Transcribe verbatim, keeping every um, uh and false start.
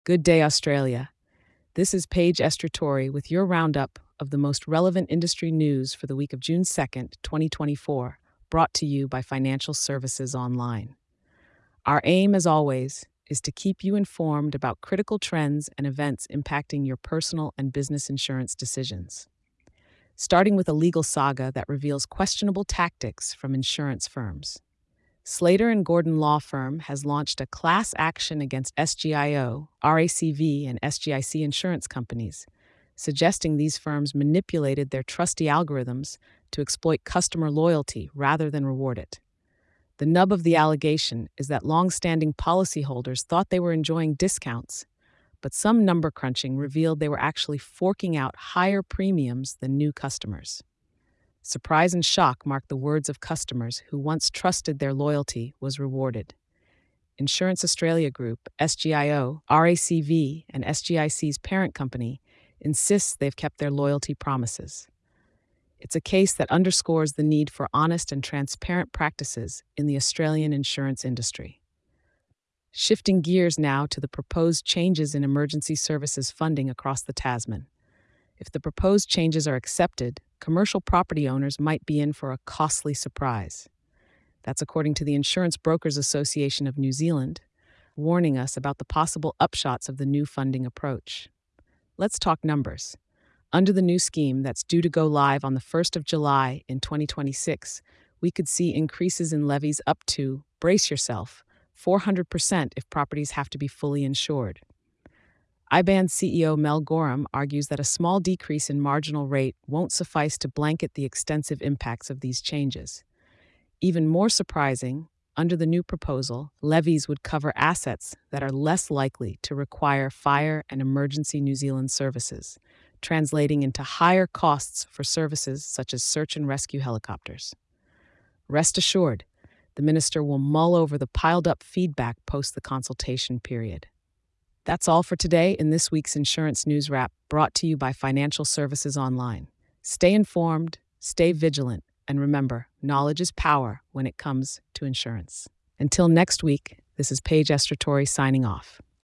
Good day, Australia. This is Paige Estratori with your roundup of the most relevant industry news for the week of June second, twenty twenty-four, brought to you by Financial Services Online. Our aim, as always, is to keep you informed about critical trends and events impacting your personal and business insurance decisions. Starting with a legal saga that reveals questionable tactics from insurance firms. Slater and Gordon Law Firm has launched a class action against S G I O, R A C V, and S G I C insurance companies, suggesting these firms manipulated their trusty algorithms to exploit customer loyalty rather than reward it. The nub of the allegation is that long-standing policyholders thought they were enjoying discounts, but some number crunching revealed they were actually forking out higher premiums than new customers. Surprise and shock marked the words of customers who once trusted their loyalty was rewarded. Insurance Australia Group, S G I O, R A C V, and S G I C's parent company insists they've kept their loyalty promises. It's a case that underscores the need for honest and transparent practices in the Australian insurance industry. Shifting gears now to the proposed changes in emergency services funding across the Tasman. If the proposed changes are accepted, commercial property owners might be in for a costly surprise. That's according to the Insurance Brokers Association of New Zealand, warning us about the possible upshots of the new funding approach. Let's talk numbers. Under the new scheme that's due to go live on the first of July in twenty twenty-six, we could see increases in levies up to, brace yourself, four hundred percent if properties have to be fully insured. I B A N C E O Mel Gorham argues that a small decrease in marginal rate won't suffice to blanket the extensive impacts of these changes. Even more surprising, under the new proposal, levies would cover assets that are less likely to require fire and emergency New Zealand services, translating into higher costs for services such as search and rescue helicopters. Rest assured, the minister will mull over the piled-up feedback post the consultation period. That's all for today in this week's Insurance News Wrap, brought to you by Financial Services Online. Stay informed, stay vigilant, and remember, knowledge is power when it comes to insurance. Until next week, this is Paige Estratori signing off.